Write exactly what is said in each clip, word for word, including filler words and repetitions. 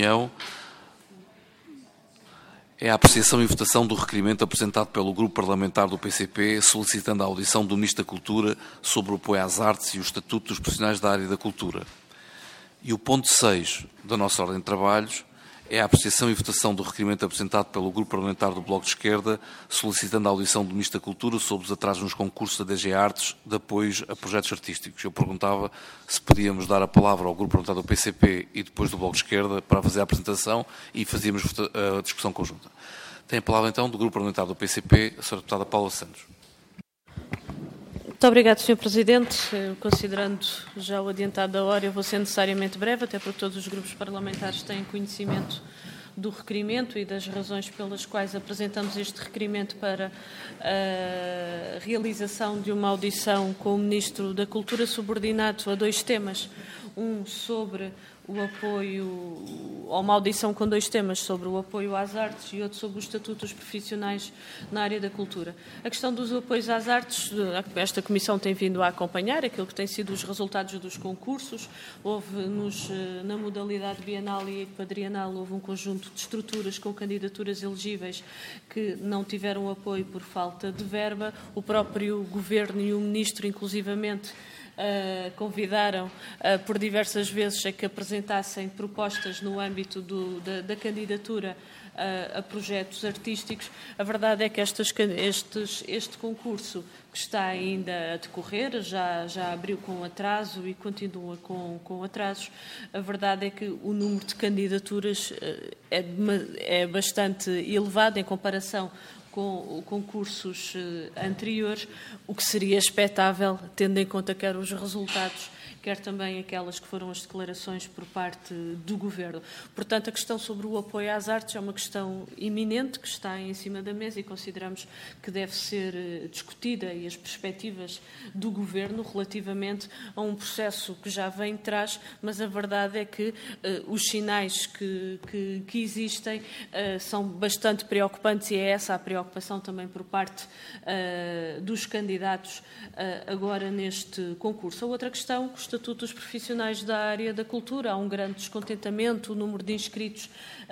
reunião é a apreciação e votação do requerimento apresentado pelo Grupo Parlamentar do P C P, solicitando a audição do Ministro da Cultura sobre o apoio às artes e o Estatuto dos Profissionais da área da cultura. E o ponto seis da nossa ordem de trabalhos é a apreciação e votação do requerimento apresentado pelo Grupo Parlamentar do Bloco de Esquerda, solicitando a audição do Ministro da Cultura sobre os atrasos nos concursos da D G Artes de apoios a projetos artísticos. Eu perguntava se podíamos dar a palavra ao Grupo Parlamentar do P C P e depois do Bloco de Esquerda para fazer a apresentação e fazíamos a discussão conjunta. Tem a palavra então do Grupo Parlamentar do P C P, a senhora Deputada Paula Santos. Muito obrigado, senhor Presidente. Considerando já o adiantado da hora, eu vou ser necessariamente breve, até porque todos os grupos parlamentares têm conhecimento do requerimento e das razões pelas quais apresentamos este requerimento para a realização de uma audição com o Ministro da Cultura, subordinado a dois temas. Um sobre o apoio, ou uma audição com dois temas, sobre o apoio às artes e outro sobre o Estatuto dos Profissionais na área da cultura. A questão dos apoios às artes, esta Comissão tem vindo a acompanhar aquilo que têm sido os resultados dos concursos. Houve nos, na modalidade bienal e quadrienal, houve um conjunto de estruturas com candidaturas elegíveis que não tiveram apoio por falta de verba. O próprio Governo e o Ministro, inclusivamente, Uh, convidaram uh, por diversas vezes a que apresentassem propostas no âmbito do, da, da candidatura uh, a projetos artísticos. A verdade é que estas, estes, este concurso, que está ainda a decorrer, já, já abriu com atraso e continua com, com atrasos. A verdade é que o número de candidaturas uh, é, é bastante elevado em comparação com concursos anteriores, o que seria expectável, tendo em conta quer os resultados, quer também aquelas que foram as declarações por parte do Governo. Portanto, a questão sobre o apoio às artes é uma questão iminente, que está em cima da mesa e consideramos que deve ser discutida, e as perspectivas do Governo relativamente a um processo que já vem de trás, mas a verdade é que uh, os sinais que, que, que existem uh, são bastante preocupantes, e é essa a preocupação também por parte uh, dos candidatos uh, agora neste concurso. A outra questão, o Estatuto dos Profissionais da área da cultura. Há um grande descontentamento, o número de inscritos uh,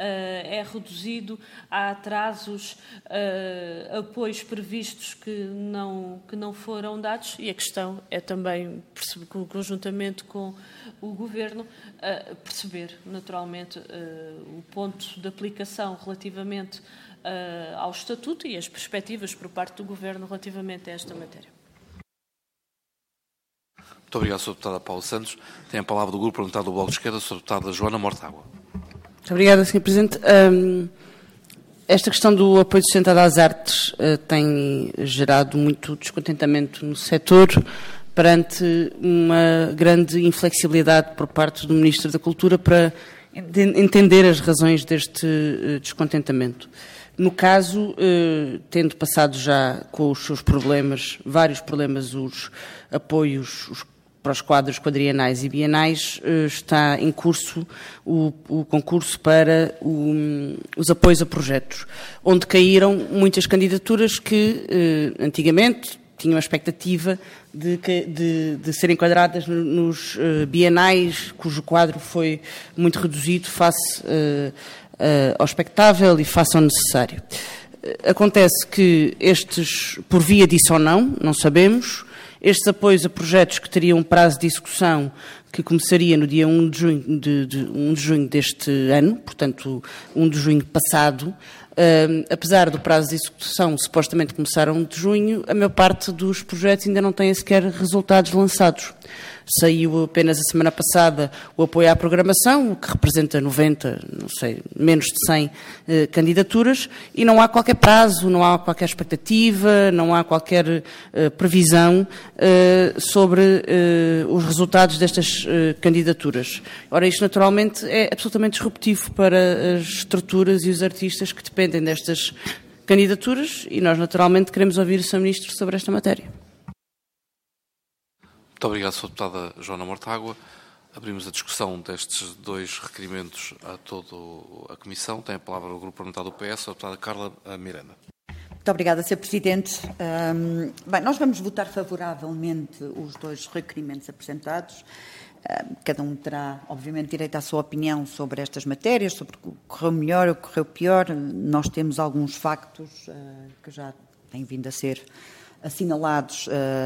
é reduzido, há atrasos, uh, apoios previstos que não, que não foram dados, e a questão é também, conjuntamente com o Governo, uh, perceber naturalmente uh, o ponto de aplicação relativamente uh, ao Estatuto e as perspectivas por parte do Governo relativamente a esta matéria. Muito obrigado, senhora Deputada Paula Santos. Tem a palavra do Grupo Parlamentar do Bloco de Esquerda, a senhora Deputada Joana Mortágua. Muito obrigada, senhor Presidente. Um, esta questão do apoio sustentado às artes uh, tem gerado muito descontentamento no setor perante uma grande inflexibilidade por parte do Ministro da Cultura para entender as razões deste uh, descontentamento. No caso, eh, tendo passado já com os seus problemas, vários problemas, os apoios os, para os quadros quadrienais e bienais, eh, está em curso o, o concurso para o, os apoios a projetos, onde caíram muitas candidaturas que, eh, antigamente, tinham a expectativa de, de, de serem enquadradas nos uh, bienais, cujo quadro foi muito reduzido face uh, uh, ao expectável e face ao necessário. Uh, acontece que estes, por via disso ou não, não sabemos, estes apoios a projetos que teriam um prazo de execução que começaria no dia um de junho, de, de, um de junho deste ano, portanto, um de junho passado. Uh, apesar do prazo de execução supostamente começar a um de junho, a maior parte dos projetos ainda não têm sequer resultados lançados. Saiu apenas a semana passada o apoio à programação, o que representa noventa, não sei, menos de cem uh, candidaturas, e não há qualquer prazo, não há qualquer expectativa, não há qualquer uh, previsão uh, sobre uh, os resultados destas uh, candidaturas. Ora, isto naturalmente é absolutamente disruptivo para as estruturas e os artistas que dependem destas candidaturas, e nós naturalmente queremos ouvir o senhor Ministro sobre esta matéria. Muito obrigado, senhora Deputada Joana Mortágua. Abrimos a discussão destes dois requerimentos a toda a Comissão. Tem a palavra o Grupo Parlamentar do P S, a Deputada Carla Miranda. Muito obrigada, senhor Presidente. Um, bem, nós vamos votar favoravelmente os dois requerimentos apresentados. Cada um terá, obviamente, direito à sua opinião sobre estas matérias, sobre o que correu melhor, o que correu pior. Nós temos alguns factos que já têm vindo a ser assinalados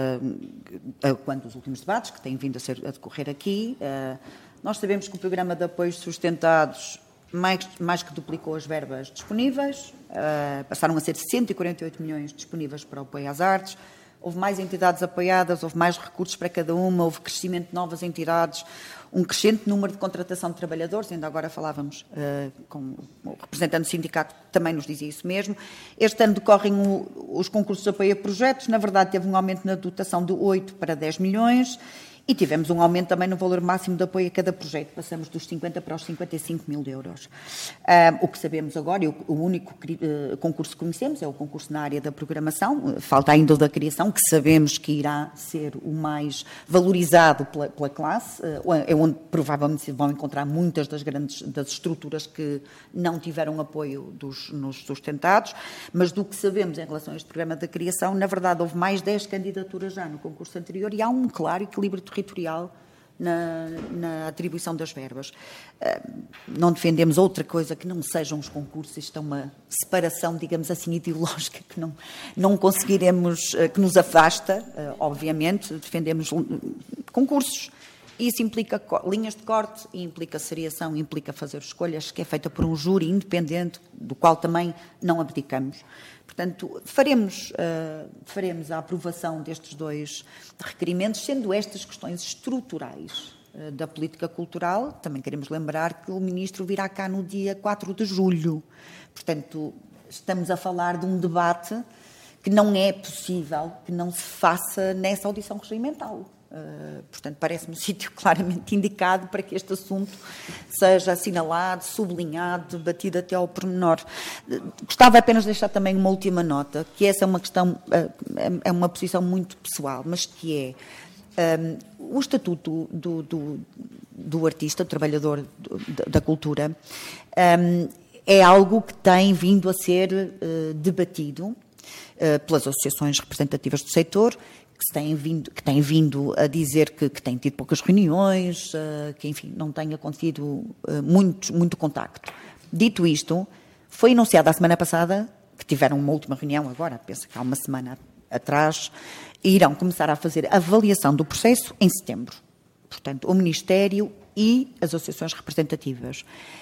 quanto aos últimos debates, que têm vindo a, ser, a decorrer aqui. Nós sabemos que o Programa de Apoios Sustentados mais, mais que duplicou as verbas disponíveis, passaram a ser cento e quarenta e oito milhões disponíveis para o apoio às artes. Houve mais entidades apoiadas, houve mais recursos para cada uma, houve crescimento de novas entidades, um crescente número de contratação de trabalhadores, ainda agora falávamos uh, com o representante do sindicato, que também nos dizia isso mesmo. Este ano decorrem o, os concursos de apoio a projetos, na verdade teve um aumento na dotação de oito para dez milhões, e tivemos um aumento também no valor máximo de apoio a cada projeto, passamos dos cinquenta para os cinquenta e cinco mil euros. Uh, o que sabemos agora, e o, o único uh, concurso que conhecemos é o concurso na área da programação, uh, falta ainda o da criação, que sabemos que irá ser o mais valorizado pela, pela classe, uh, é onde provavelmente se vão encontrar muitas das grandes das estruturas que não tiveram apoio dos, nos sustentados, mas do que sabemos em relação a este programa da criação, na verdade houve mais dez candidaturas já no concurso anterior e há um claro equilíbrio territorial na, na atribuição das verbas. Uh, não defendemos outra coisa que não sejam os concursos, isto é uma separação, digamos assim, ideológica que não, não conseguiremos, uh, que nos afasta, uh, obviamente, defendemos concursos. Isso implica linhas de corte, implica seriação, implica fazer escolhas, que é feita por um júri independente, do qual também não abdicamos. Portanto, faremos, uh, faremos a aprovação destes dois requerimentos, sendo estas questões estruturais uh, da política cultural. Também queremos lembrar que o Ministro virá cá no dia quatro de julho. Portanto, estamos a falar de um debate que não é possível que não se faça nessa audição regimental. Uh, portanto, parece-me um sítio claramente indicado para que este assunto seja assinalado, sublinhado, debatido até ao pormenor. Uh, gostava apenas de deixar também uma última nota, que essa é uma questão, uh, é uma posição muito pessoal, mas que é um, o estatuto do, do, do artista, do trabalhador do, da cultura, um, é algo que tem vindo a ser uh, debatido uh, pelas associações representativas do setor, que têm vindo, que têm vindo a dizer que, que têm tido poucas reuniões, uh, que, enfim, não tem acontecido uh, muito, muito contacto. Dito isto, foi anunciado a semana passada que tiveram uma última reunião agora, penso que há uma semana atrás, e irão começar a fazer a avaliação do processo em setembro. Portanto, o Ministério e as associações representativas.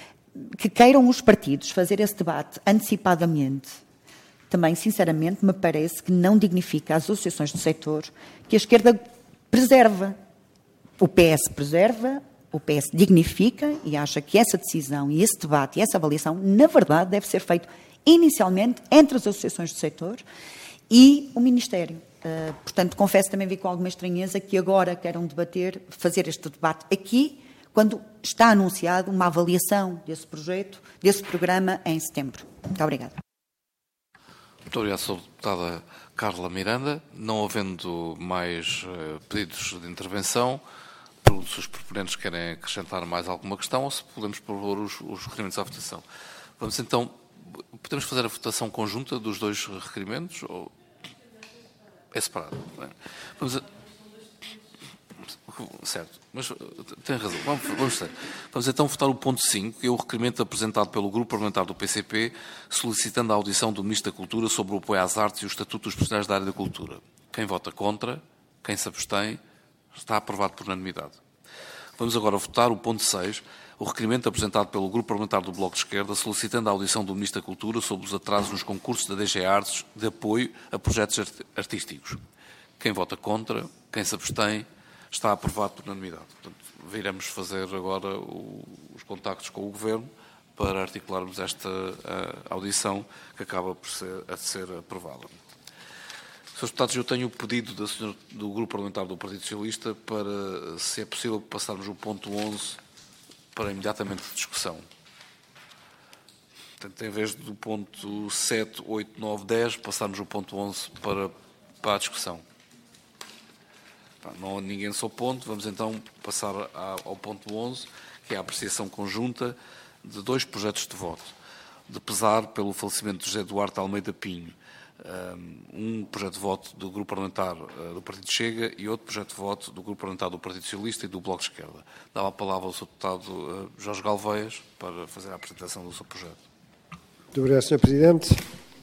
Que queiram os partidos fazer esse debate antecipadamente, também, sinceramente, me parece que não dignifica as associações do setor que a esquerda preserva. O P S preserva, o P S dignifica e acha que essa decisão e esse debate e essa avaliação, na verdade, deve ser feito inicialmente entre as associações do setor e o Ministério. Uh, portanto, confesso também vi com alguma estranheza que agora queiram debater, fazer este debate aqui, quando está anunciado uma avaliação desse projeto, desse programa, em setembro. Muito obrigada. Muito obrigado, senhora Deputada Carla Miranda. Não havendo mais uh, pedidos de intervenção, pergunto se os proponentes querem acrescentar mais alguma questão ou se podemos propor os, os requerimentos à votação. Vamos então, podemos fazer a votação conjunta dos dois requerimentos ou é separado? Vamos a... Certo, mas tem razão. Vamos, vamos, vamos então votar o ponto cinco, que é o requerimento apresentado pelo Grupo Parlamentar do P C P, solicitando a audição do Ministro da Cultura sobre o apoio às artes e o Estatuto dos Profissionais da área da cultura. Quem vota contra, quem se abstém, está aprovado por unanimidade. Vamos agora votar o ponto seis, o requerimento apresentado pelo Grupo Parlamentar do Bloco de Esquerda, solicitando a audição do Ministro da Cultura sobre os atrasos nos concursos da D G Artes de apoio a projetos artísticos. Quem vota contra, quem se abstém, está aprovado por unanimidade. Portanto, viremos fazer agora o, os contactos com o Governo para articularmos esta a, audição que acaba por ser, a ser aprovada. senhores Deputados, eu tenho o pedido da senhora, do Grupo Parlamentar do Partido Socialista para, se é possível, passarmos o ponto onze para imediatamente de discussão. Portanto, em vez do ponto sete, oito, nove, dez, passarmos o ponto onze para, para a discussão. Não há ninguém só ponto, vamos então passar ao ponto onze, que é a apreciação conjunta de dois projetos de voto. De pesar pelo falecimento de José Duarte Almeida Pinho, um projeto de voto do Grupo Parlamentar do Partido Chega e outro projeto de voto do Grupo Parlamentar do Partido Socialista e do Bloco de Esquerda. Dava a palavra ao senhor Deputado Jorge Galveias para fazer a apresentação do seu projeto. Muito obrigado, senhor Presidente.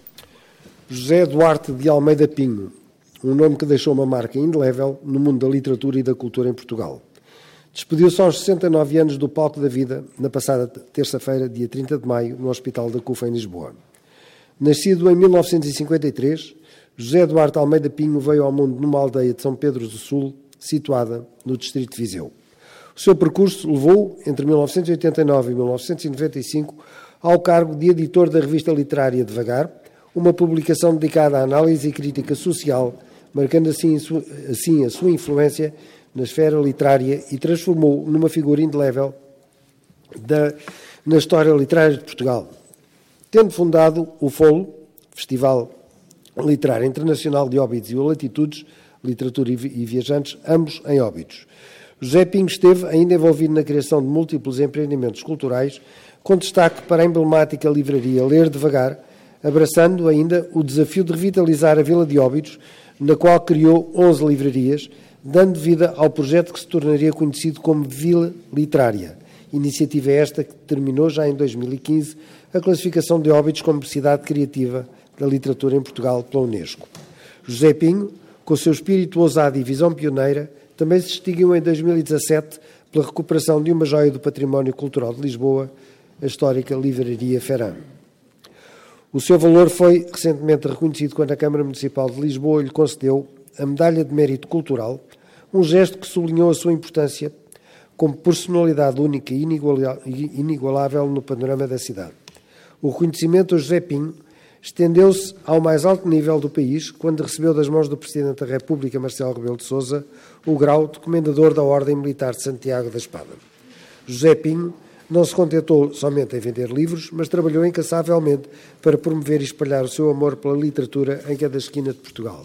José Duarte de Almeida Pinho, um nome que deixou uma marca indelével no mundo da literatura e da cultura em Portugal. Despediu-se aos sessenta e nove anos do palco da vida na passada terça-feira, dia trinta de maio, no Hospital da CUFA, em Lisboa. Nascido em mil novecentos e cinquenta e três, José Duarte Almeida Pinho veio ao mundo numa aldeia de São Pedro do Sul, situada no distrito de Viseu. O seu percurso levou, entre mil novecentos e oitenta e nove e mil novecentos e noventa e cinco, ao cargo de editor da revista literária Devagar, uma publicação dedicada à análise e crítica social, marcando assim, assim a sua influência na esfera literária e transformou numa figura indelével da, na história literária de Portugal. Tendo fundado o FOLO, Festival Literário Internacional de Óbidos, e o Latitudes, Literatura e Viajantes, ambos em Óbidos. José Pinho esteve ainda envolvido na criação de múltiplos empreendimentos culturais, com destaque para a emblemática livraria Ler Devagar, abraçando ainda o desafio de revitalizar a Vila de Óbidos, na qual criou onze livrarias, dando vida ao projeto que se tornaria conhecido como Vila Literária. Iniciativa esta que terminou já em dois mil e quinze a classificação de Óbidos como cidade criativa da literatura em Portugal pela Unesco. José Pinho, com o seu espírito ousado e visão pioneira, também se distinguiu em dois mil e dezassete pela recuperação de uma joia do património cultural de Lisboa, a histórica Livraria Ferran. O seu valor foi recentemente reconhecido quando a Câmara Municipal de Lisboa lhe concedeu a Medalha de Mérito Cultural, um gesto que sublinhou a sua importância como personalidade única e inigualável no panorama da cidade. O reconhecimento a José Pinho estendeu-se ao mais alto nível do país quando recebeu das mãos do Presidente da República, Marcelo Rebelo de Sousa, o grau de Comendador da Ordem Militar de Santiago da Espada. José Pinho não se contentou somente em vender livros, mas trabalhou incansavelmente para promover e espalhar o seu amor pela literatura em cada esquina de Portugal.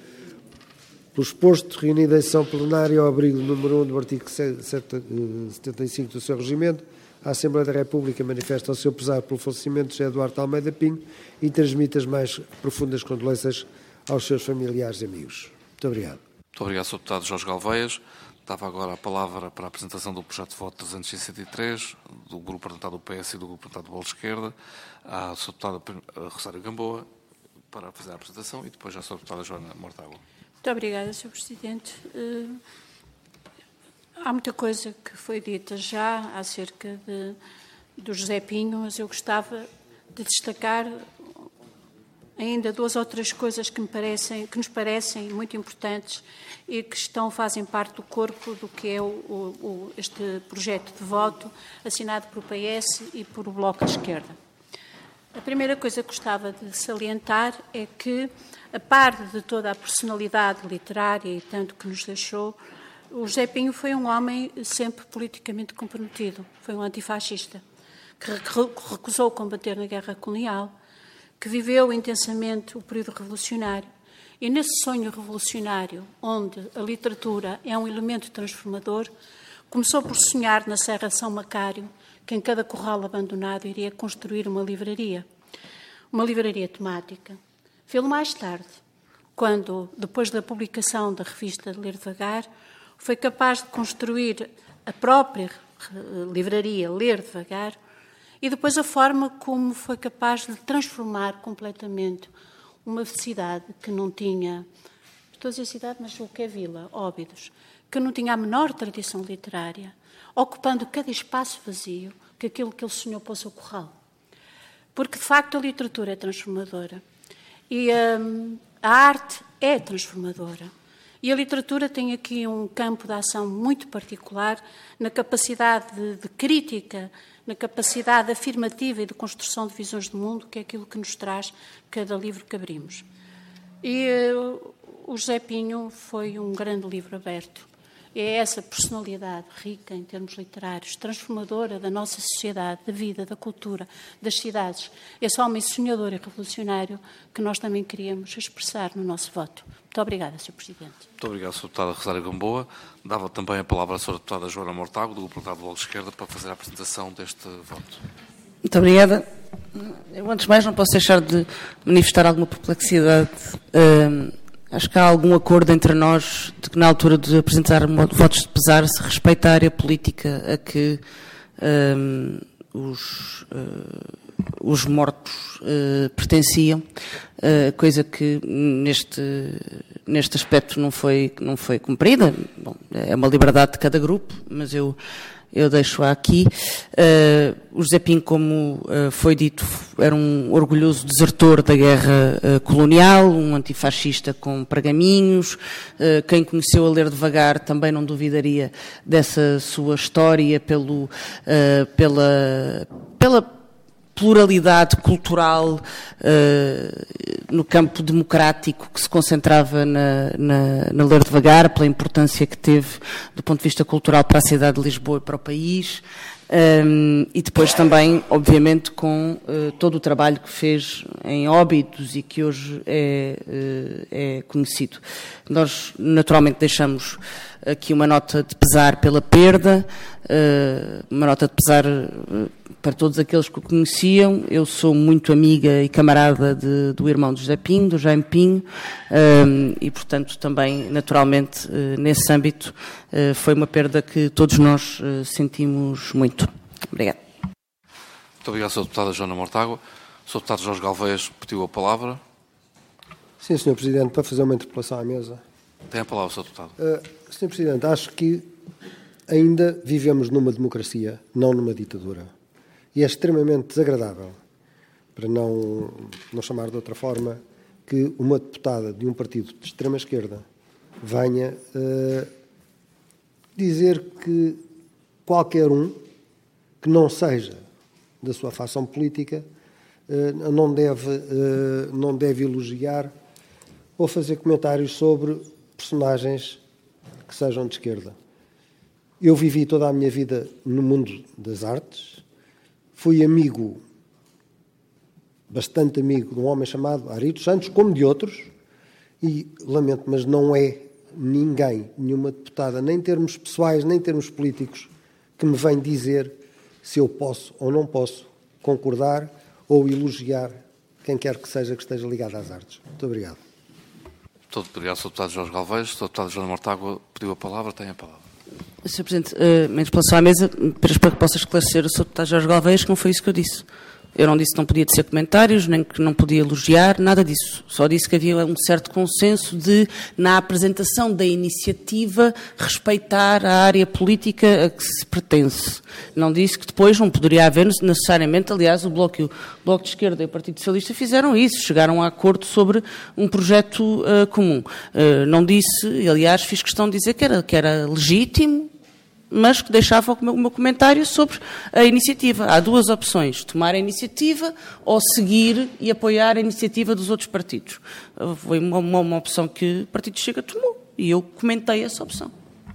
Pelo exposto, reunido em sessão plenária ao abrigo número um do artigo setenta e cinco do seu regimento, a Assembleia da República manifesta o seu pesar pelo falecimento de José Duarte Almeida Pinho e transmite as mais profundas condolências aos seus familiares e amigos. Muito obrigado. Muito obrigado, senhor Deputado Jorge Galveias. Dava agora a palavra para a apresentação do projeto de voto trezentos e sessenta e três, do Grupo Parlamentar do P S e do Grupo Parlamentar do Bloco de Esquerda, à senhora Deputada Rosário Gamboa, para fazer a apresentação, e depois à senhora Deputada Joana Mortágua. Muito obrigada, senhor Presidente. Uh, há muita coisa que foi dita já acerca de, do José Pinho, mas eu gostava de destacar ainda duas ou três coisas que, me parecem, que nos parecem muito importantes e que estão, fazem parte do corpo do que é o, o, este projeto de voto assinado por o P S e por o Bloco de Esquerda. A primeira coisa que gostava de salientar é que, a par de toda a personalidade literária e tanto que nos deixou, o José Pinho foi um homem sempre politicamente comprometido, foi um antifascista, que recusou combater na guerra colonial, que viveu intensamente o período revolucionário. E nesse sonho revolucionário, onde a literatura é um elemento transformador, começou por sonhar na Serra de São Macário, que em cada corral abandonado iria construir uma livraria, uma livraria temática. Fê-lo mais tarde, quando, depois da publicação da revista Ler Devagar, foi capaz de construir a própria livraria Ler Devagar e depois a forma como foi capaz de transformar completamente uma cidade que não tinha, estou a dizer cidade, mas o que é vila, Óbidos, que não tinha a menor tradição literária, ocupando cada espaço vazio que aquilo que ele sonhou para o seu corral. Porque, de facto, a literatura é transformadora. E hum, a arte é transformadora. E a literatura tem aqui um campo de ação muito particular na capacidade de, de crítica, na capacidade afirmativa e de construção de visões do mundo, que é aquilo que nos traz cada livro que abrimos. E uh, o José Pinho foi um grande livro aberto. É essa personalidade rica em termos literários, transformadora da nossa sociedade, da vida, da cultura, das cidades. Esse homem sonhador e revolucionário que nós também queríamos expressar no nosso voto. Muito obrigada, senhor Presidente. Muito obrigado, senhora Deputada Rosário Gamboa. Dava também a palavra à senhora Deputada Joana Mortágua, do Grupo Parlamentar do Bloco de Esquerda, para fazer a apresentação deste voto. Muito obrigada. Eu antes de mais, não posso deixar de manifestar alguma perplexidade. Uh, acho que há algum acordo entre nós de que, na altura de apresentar votos de pesar, se respeita a área política a que uh, os, uh, os mortos uh, pertenciam, uh, coisa que neste, neste aspecto não foi, não foi cumprida. Bom, é uma liberdade de cada grupo, mas eu... Eu deixo-a aqui. Uh, o José Pinho, como uh, foi dito, era um orgulhoso desertor da guerra uh, colonial, um antifascista com pergaminhos. Uh, quem conheceu a ler devagar também não duvidaria dessa sua história pelo, uh, pela, pela pluralidade cultural uh, no campo democrático que se concentrava na, na, na ler devagar, pela importância que teve do ponto de vista cultural para a cidade de Lisboa e para o país, um, e depois também, obviamente, com uh, todo o trabalho que fez em Óbidos e que hoje é, uh, é conhecido. Nós, naturalmente, deixamos aqui uma nota de pesar pela perda, uh, uma nota de pesar uh, para todos aqueles que o conheciam. Eu sou muito amiga e camarada de, do irmão de José Pinho, do Jaime Pinho, um, e, portanto, também, naturalmente, uh, nesse âmbito, uh, foi uma perda que todos nós uh, sentimos muito. Obrigada. Muito obrigado, senhora Deputada Joana Mortágua. O senhor Deputado Jorge Galvez pediu a palavra. Sim, senhor Presidente, para fazer uma interpelação à mesa. Tem a palavra, senhor Deputado. Uh, senhor Presidente, acho que ainda vivemos numa democracia, não numa ditadura. E é extremamente desagradável, para não, não chamar de outra forma, que uma deputada de um partido de extrema-esquerda venha uh, dizer que qualquer um que não seja da sua facção política uh, não deve, uh, não deve elogiar ou fazer comentários sobre personagens que sejam de esquerda. Eu vivi toda a minha vida no mundo das artes. Fui amigo, bastante amigo, de um homem chamado Ari dos Santos, como de outros, e lamento, mas não é ninguém, nenhuma deputada, nem em termos pessoais, nem em termos políticos, que me vem dizer se eu posso ou não posso concordar ou elogiar quem quer que seja que esteja ligado às artes. Muito obrigado. Muito obrigado, senhor Deputado Jorge Galvez. O senhor Deputado Joana Mortágua pediu a palavra, tem a palavra. senhor Presidente, uh, uma interpelação à mesa, para que possa esclarecer o senhor Deputado Jorge Galvez, que não foi isso que eu disse. Eu não disse que não podia ser comentários, nem que não podia elogiar, nada disso. Só disse que havia um certo consenso de, na apresentação da iniciativa, respeitar a área política a que se pertence. Não disse que depois não poderia haver necessariamente, aliás, o Bloco, o Bloco de Esquerda e o Partido Socialista fizeram isso, chegaram a acordo sobre um projeto uh, comum. Uh, não disse, e aliás fiz questão de dizer que era, que era legítimo, mas que deixava o meu comentário sobre a iniciativa. Há duas opções: tomar a iniciativa ou seguir e apoiar a iniciativa dos outros partidos. Foi uma, uma, uma opção que o Partido Chega tomou e eu comentei essa opção.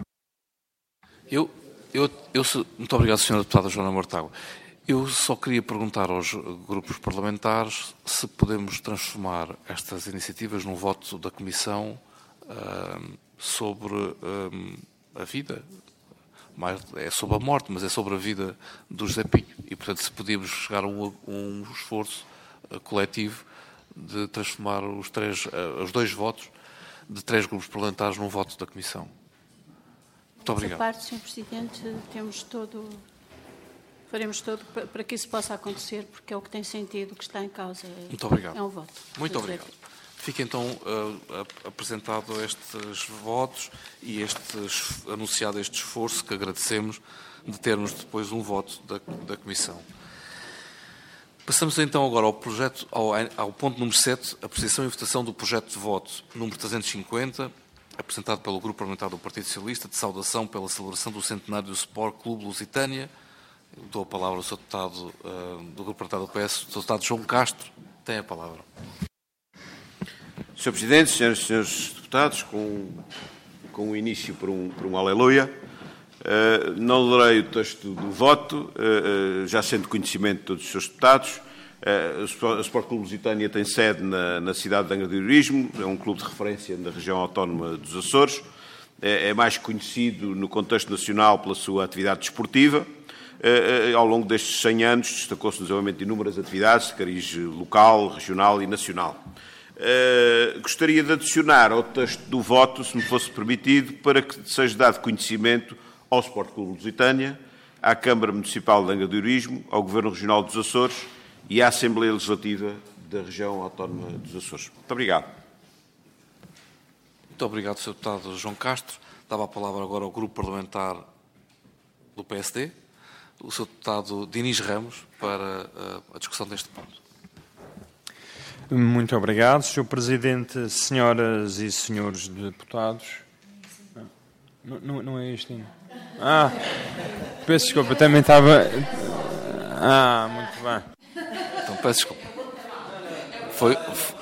Eu, eu, eu, muito obrigado, senhora Deputada Joana Mortágua. Eu só queria perguntar aos grupos parlamentares se podemos transformar estas iniciativas num voto da Comissão uh, sobre uh, a vida. Mais, é sobre a morte, mas é sobre a vida do José Pinho. E, portanto, se podíamos chegar a um, um esforço uh, coletivo de transformar os, três, uh, os dois votos de três grupos parlamentares num voto da Comissão. Muito obrigado. Da parte, senhor Presidente, temos todo, faremos todo para que isso possa acontecer, porque é o que tem sentido, o que está em causa. É, Muito obrigado. É um voto. Muito obrigado. Fica então uh, apresentado estes votos e este, anunciado este esforço que agradecemos de termos depois um voto da, da Comissão. Passamos então agora ao, projeto, ao, ao ponto número sete, a apreciação e votação do projeto de voto número trezentos e cinquenta, apresentado pelo Grupo Parlamentar do Partido Socialista, de saudação pela celebração do centenário do Sport Clube Lusitânia. Eu dou a palavra ao senhor Deputado uh, do Grupo Parlamentar do P S, o senhor Deputado João Castro, tem a palavra. senhor Presidente, senhoras e senhores deputados, com, com o início por um, por um aleluia, uh, não lerei o texto do voto, uh, uh, já sendo conhecimento de todos os senhores deputados. Uh, o Sport Clube Lusitânia tem sede na, na cidade de Angra do Heroísmo, é um clube de referência na região autónoma dos Açores, é, é mais conhecido no contexto nacional pela sua atividade desportiva. Ao longo destes cem anos, destacou-se no desenvolvimento de inúmeras atividades de cariz local, regional e nacional. Gostaria de adicionar ao texto do voto, se me fosse permitido, para que seja dado conhecimento ao Sport Clube Lusitânia, à Câmara Municipal de Angra-do-Heroísmo, ao Governo Regional dos Açores e à Assembleia Legislativa da Região Autónoma dos Açores. Muito obrigado. Muito obrigado, senhor Deputado João Castro. Dava a palavra agora ao Grupo Parlamentar do P S D, o senhor Deputado Dinis Ramos, para a discussão deste ponto. Muito obrigado, senhor Presidente, senhoras e senhores deputados. Não, não, não é este ainda. Ah, peço desculpa, também estava... Ah, muito bem. Então, peço desculpa. Foi...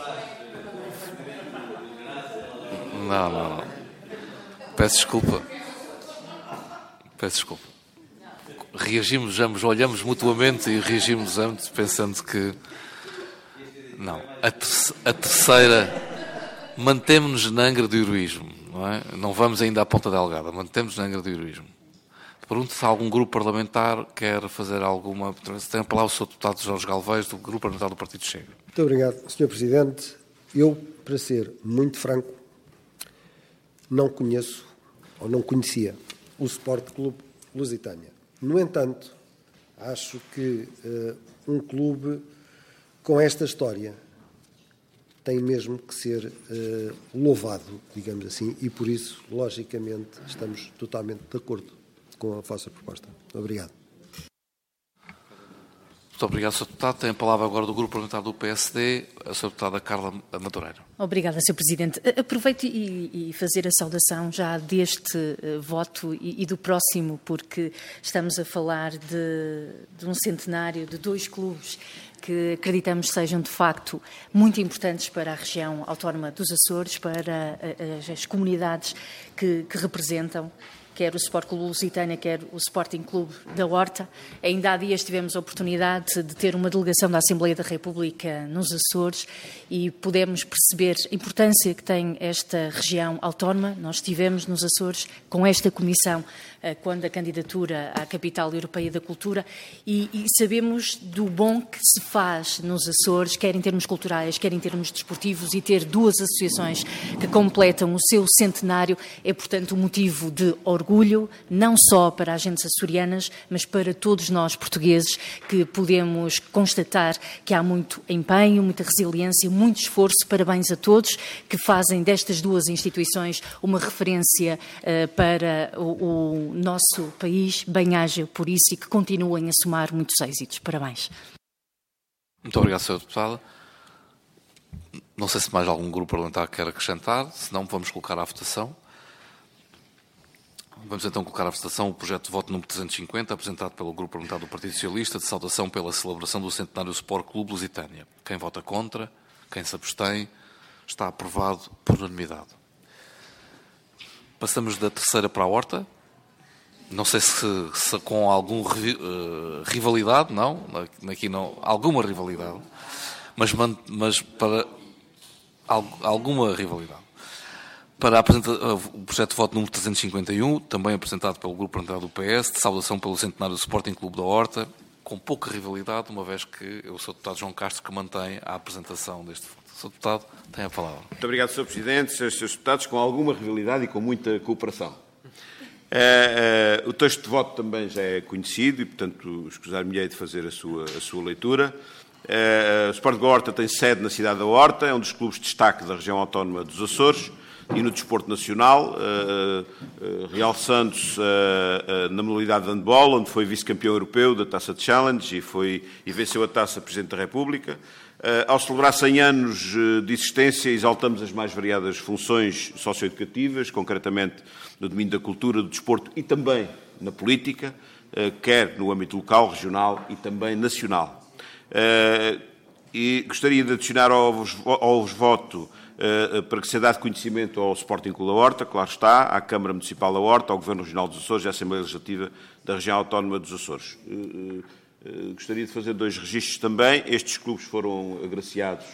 Não, não, não. Peço desculpa. Peço desculpa. Reagimos ambos, olhamos mutuamente e reagimos ambos pensando que... Não. A, ter a terceira... Mantemos-nos na Angra do Heroísmo, não é? Não vamos ainda à Ponta Delgada. Mantemos-nos na Angra do Heroísmo. Pergunto se algum grupo parlamentar quer fazer alguma... Tem a palavra o senhor Deputado Jorge Galvez, do Grupo Parlamentar do Partido Chega. Muito obrigado, senhor Presidente. Eu, para ser muito franco, não conheço, ou não conhecia, o Sport Clube Lusitânia. No entanto, acho que uh, um clube com esta história tem mesmo que ser uh, louvado, digamos assim, e por isso, logicamente, estamos totalmente de acordo com a vossa proposta. Obrigado. Muito obrigado, senhor Deputado. Tem a palavra agora do Grupo Parlamentar do P S D, a senhora Deputada Carla Madureira. Obrigada, senhor Presidente. Aproveito e, e fazer a saudação já deste uh, voto e, e do próximo, porque estamos a falar de, de um centenário de dois clubes que acreditamos sejam, de facto, muito importantes para a região autónoma dos Açores, para as, as comunidades que, que representam, quer o Sport Clube Lusitânia, quer o Sporting Clube da Horta. Ainda há dias tivemos a oportunidade de ter uma delegação da Assembleia da República nos Açores e pudemos perceber a importância que tem esta região autónoma. Nós estivemos nos Açores com esta comissão quando a candidatura à Capital Europeia da Cultura e, e sabemos do bom que se faz nos Açores, quer em termos culturais, quer em termos desportivos, e ter duas associações que completam o seu centenário é, portanto, um motivo de orgulho, não só para as agentes açorianas, mas para todos nós portugueses, que podemos constatar que há muito empenho, muita resiliência, muito esforço. Parabéns a todos que fazem destas duas instituições uma referência uh, para o, o nosso país. Bem-haja por isso e que continuem a somar muitos êxitos. Parabéns. Muito obrigado, senhora Deputada. Não sei se mais algum grupo parlamentar quer acrescentar, se não vamos colocar à votação. Vamos então colocar à votação o projeto de voto número trezentos e cinquenta, apresentado pelo Grupo Parlamentar do Partido Socialista, de saudação pela celebração do centenário do Sport Clube Lusitânia. Quem vota contra, quem se abstém, está aprovado por unanimidade. Passamos da terceira para a Horta. Não sei se, se com alguma uh, rivalidade, não, aqui não, alguma rivalidade, mas, mas para alguma rivalidade. Para apresentar o projeto de voto número trezentos e cinquenta e um, também apresentado pelo Grupo Parlamentar do P S, de saudação pelo centenário do Sporting Clube da Horta, com pouca rivalidade, uma vez que eu sou o deputado João Castro que mantém a apresentação deste voto. senhor Deputado, tem a palavra. Muito obrigado, senhor Presidente, senhores deputados, com alguma rivalidade e com muita cooperação. Uh, uh, o texto de voto também já é conhecido e, portanto, escusar-me-ei de fazer a sua, a sua leitura. Uh, o Sporting da Horta tem sede na cidade da Horta, é um dos clubes de destaque da região autónoma dos Açores e no desporto nacional, uh, uh, realçando-se uh, uh, na modalidade de handball, onde foi vice-campeão europeu da Taça de Challenge e, foi, e venceu a Taça Presidente da República. Uh, ao celebrar cem anos de existência, exaltamos as mais variadas funções socioeducativas, concretamente no domínio da cultura, do desporto e também na política, uh, quer no âmbito local, regional e também nacional. Uh, e gostaria de adicionar aos, aos votos uh, para que seja dado conhecimento ao Sporting Clube da Horta, claro está, à Câmara Municipal da Horta, ao Governo Regional dos Açores e à Assembleia Legislativa da Região Autónoma dos Açores. Uh, uh, Gostaria de fazer dois registros também. Estes clubes foram agraciados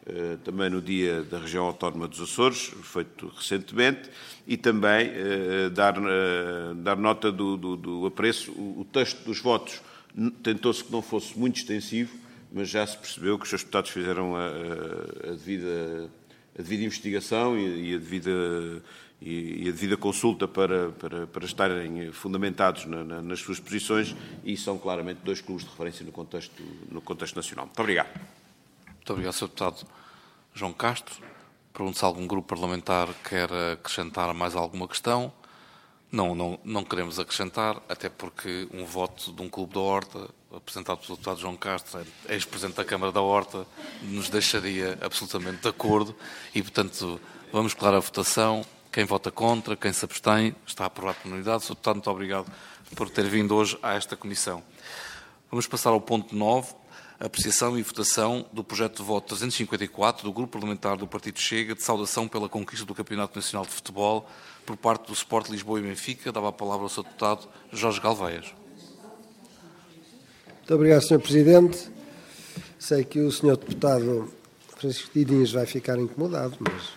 também no Dia da Região Autónoma dos Açores, feito recentemente, e também dar, dar nota do, do, do apreço. O texto dos votos tentou-se que não fosse muito extensivo, mas já se percebeu que os seus deputados fizeram a, a, a, devida, a devida investigação e, e, a devida, e, e a devida consulta para, para, para estarem fundamentados na, na, nas suas posições, e são claramente dois clubes de referência no contexto, no contexto nacional. Muito obrigado. Muito obrigado, senhor Deputado João Castro. Pergunto se algum grupo parlamentar quer acrescentar mais alguma questão. Não, não, não queremos acrescentar, até porque um voto de um clube da Horta, apresentado pelo deputado João Castro, ex-presidente da Câmara da Horta, nos deixaria absolutamente de acordo e, portanto, vamos colar a votação. Quem vota contra, quem se abstém, está aprovado por unanimidade. senhor Deputado, muito obrigado por ter vindo hoje a esta comissão. Vamos passar ao ponto nove, apreciação e votação do projeto de voto trezentos e cinquenta e quatro do Grupo Parlamentar do Partido Chega, de saudação pela conquista do Campeonato Nacional de Futebol por parte do Sport Lisboa e Benfica. Dava a palavra ao senhor Deputado Jorge Galveias. Muito obrigado, senhor Presidente. Sei que o senhor Deputado Francisco Didinhas vai ficar incomodado, mas...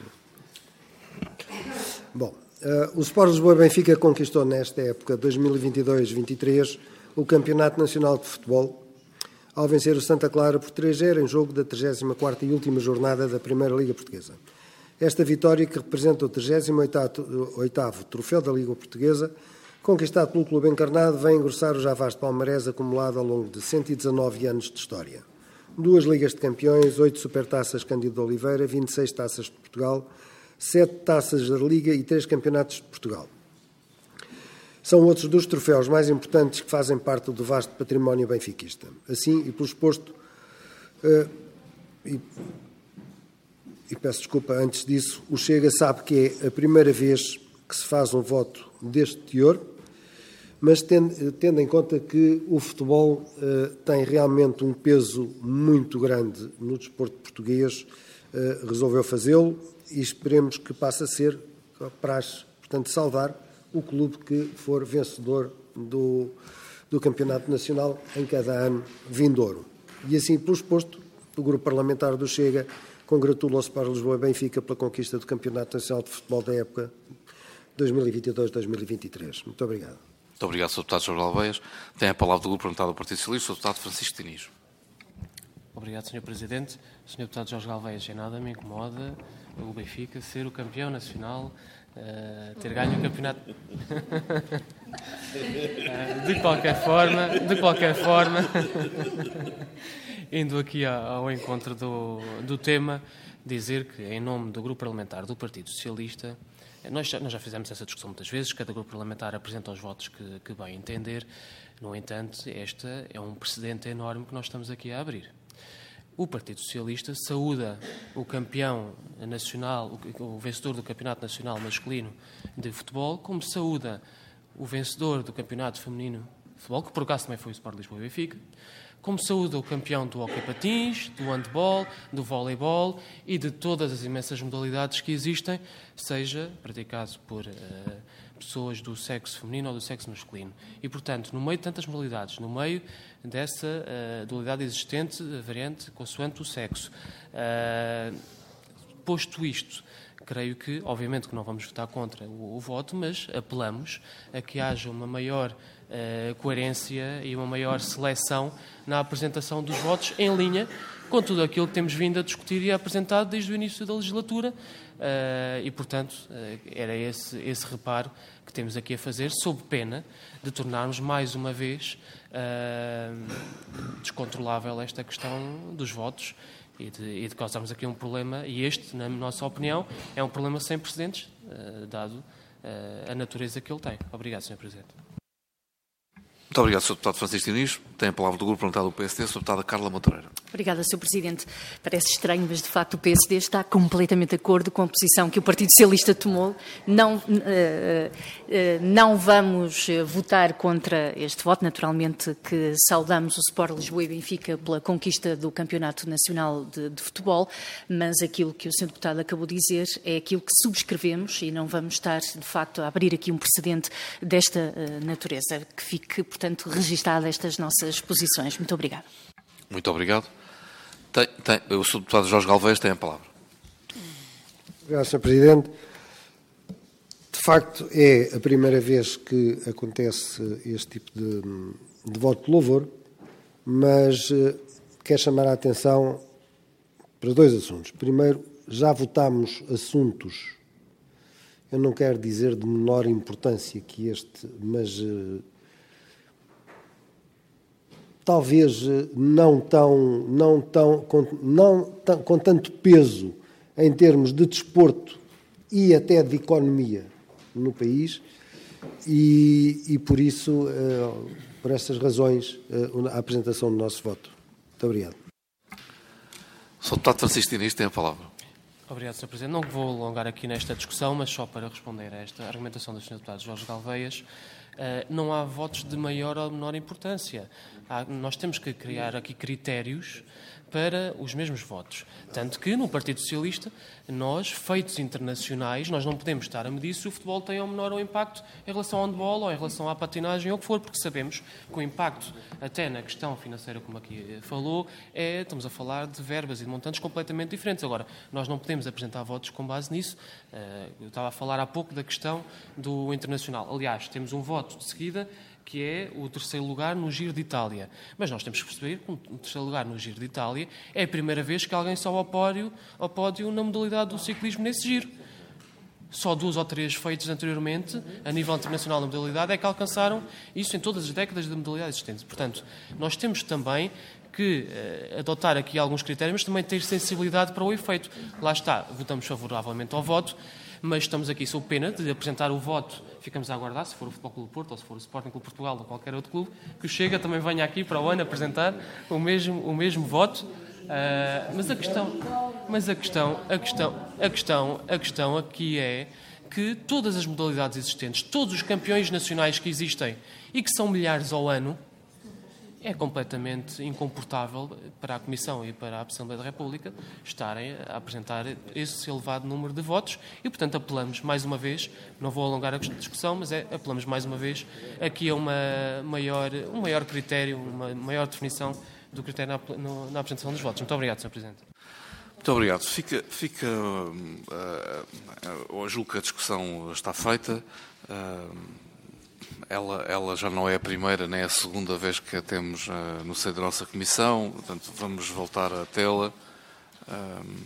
Bom, uh, o Sport Lisboa e Benfica conquistou nesta época, dois mil e vinte e dois vinte e três, o Campeonato Nacional de Futebol, ao vencer o Santa Clara por três a zero em jogo da trigésima quarta e última jornada da Primeira Liga Portuguesa. Esta vitória, que representa o trigésimo oitavo troféu da Liga Portuguesa, conquistado pelo clube encarnado, vem engrossar o já vasto palmarés acumulado ao longo de cento e dezanove anos de história. Duas Ligas de Campeões, oito Supertaças Cândido de Oliveira, vinte e seis Taças de Portugal, sete Taças da Liga e três Campeonatos de Portugal. São outros dos troféus mais importantes que fazem parte do vasto património benfiquista. Assim, e pelo exposto, uh, e, e peço desculpa antes disso, o Chega sabe que é a primeira vez que se faz um voto deste teor, mas tendo, tendo em conta que o futebol uh, tem realmente um peso muito grande no desporto português, uh, resolveu fazê-lo e esperemos que passe a ser praxe, portanto, saudar o clube que for vencedor do, do Campeonato Nacional em cada ano vindouro. E assim, pelo exposto, o Grupo Parlamentar do Chega congratula o Sport Lisboa e Benfica pela conquista do Campeonato Nacional de Futebol da época dois mil e vinte e dois dois mil e vinte e três. Muito obrigado. Muito obrigado, senhor Deputado Jorge Galveias. Tem a palavra do Grupo Parlamentar do Partido Socialista, o senhor Deputado Francisco Diniz. Obrigado, senhor Presidente. senhor Deputado Jorge Galveias, em nada me incomoda o Benfica ser o campeão nacional, uh, ter ganho o campeonato. uh, de qualquer forma, de qualquer forma, indo aqui ao encontro do, do tema, dizer que, em nome do Grupo Parlamentar do Partido Socialista, nós já, nós já fizemos essa discussão muitas vezes, cada grupo parlamentar apresenta os votos que, que bem entender. No entanto, este é um precedente enorme que nós estamos aqui a abrir. O Partido Socialista saúda o campeão nacional, o, o vencedor do Campeonato Nacional Masculino de Futebol, como saúda o vencedor do Campeonato Feminino de Futebol, que por acaso também foi o Sport Lisboa e Benfica, como saúda o campeão do hóquei patins, do handball, do voleibol e de todas as imensas modalidades que existem, seja praticado por uh, pessoas do sexo feminino ou do sexo masculino. E, portanto, no meio de tantas modalidades, no meio dessa uh, dualidade existente, variante consoante o sexo, uh, posto isto, creio que, obviamente, que não vamos votar contra o, o voto, mas apelamos a que haja uma maior uh, coerência e uma maior seleção na apresentação dos votos, em linha com tudo aquilo que temos vindo a discutir e a apresentar desde o início da legislatura. Uh, e, portanto, uh, era esse, esse reparo que temos aqui a fazer, sob pena de tornarmos mais uma vez uh, descontrolável esta questão dos votos e de, e de causarmos aqui um problema, e este, na nossa opinião, é um problema sem precedentes, uh, dado uh, a natureza que ele tem. Obrigado, senhor Presidente. Muito obrigado, senhor Deputado Francisco Diniz. Tem a palavra do Grupo Parlamentar do P S D, a senhora Deputada Carla Monteiro. Obrigada, senhor Presidente. Parece estranho, mas de facto o P S D está completamente de acordo com a posição que o Partido Socialista tomou. Não, uh, uh, não vamos votar contra este voto. Naturalmente que saudamos o Sport Lisboa e Benfica pela conquista do Campeonato Nacional de, de Futebol, mas aquilo que o senhor Deputado acabou de dizer é aquilo que subscrevemos e não vamos estar, de facto, a abrir aqui um precedente desta uh, natureza. Que fique, portanto, registada estas nossas posições. Muito obrigada. Muito obrigado. Tem, tem, o senhor Deputado Jorge Galveias tem a palavra. Obrigado, senhor Presidente. De facto, é a primeira vez que acontece este tipo de, de voto de louvor, mas uh, quero chamar a atenção para dois assuntos. Primeiro, já votámos assuntos, eu não quero dizer de menor importância que este, mas uh, talvez uh, não tão, não tão, com, não tão, com tanto peso em termos de desporto e até de economia no país, e, e por isso, uh, por estas razões, uh, a apresentação do nosso voto. Muito obrigado. O senhor Deputado Francisco Diniz tem a palavra. Obrigado, senhor Presidente. Não vou alongar aqui nesta discussão, mas só para responder a esta argumentação do senhor Deputado Jorge Galveias, uh, não há votos de maior ou menor importância. Há, nós temos que criar aqui critérios para os mesmos votos. Tanto que, no Partido Socialista, nós, feitos internacionais, nós não podemos estar a medir se o futebol tem ou menor ou impacto em relação ao handball ou em relação à patinagem ou o que for, porque sabemos que o impacto, até na questão financeira, como aqui falou, é, estamos a falar de verbas e de montantes completamente diferentes. Agora, nós não podemos apresentar votos com base nisso. Eu estava a falar há pouco da questão do internacional. Aliás, temos um voto de seguida que é o terceiro lugar no Giro de Itália. Mas nós temos que perceber que o terceiro lugar no Giro de Itália é a primeira vez que alguém sobe ao pódio, ao pódio na modalidade do ciclismo nesse giro. Só duas ou três feitos anteriormente, a nível internacional na modalidade, é que alcançaram isso em todas as décadas de modalidade existente. Portanto, nós temos também que uh, adotar aqui alguns critérios, mas também ter sensibilidade para o efeito. Lá está, votamos favoravelmente ao voto, mas estamos aqui sob pena de apresentar o voto, ficamos a aguardar, se for o Futebol Clube do Porto, ou se for o Sporting Clube de Portugal, ou qualquer outro clube, que o Chega também venha aqui para o ano apresentar o mesmo, o mesmo voto. Uh, mas a questão, mas a questão, a questão, a questão, a questão aqui é que todas as modalidades existentes, todos os campeões nacionais que existem e que são milhares ao ano, é completamente incomportável para a Comissão e para a Assembleia da República estarem a apresentar esse elevado número de votos e, portanto, apelamos mais uma vez, não vou alongar a discussão, mas é, apelamos mais uma vez aqui a uma maior, um maior critério, uma maior definição do critério na, no, na apresentação dos votos. Muito obrigado, senhor Presidente. Muito obrigado. Fica, fica uh, uh, uh, julgo que a discussão está feita. Uh, Ela, ela já não é a primeira nem a segunda vez que a temos uh, no seio da nossa comissão, portanto vamos voltar a tê-la. Um,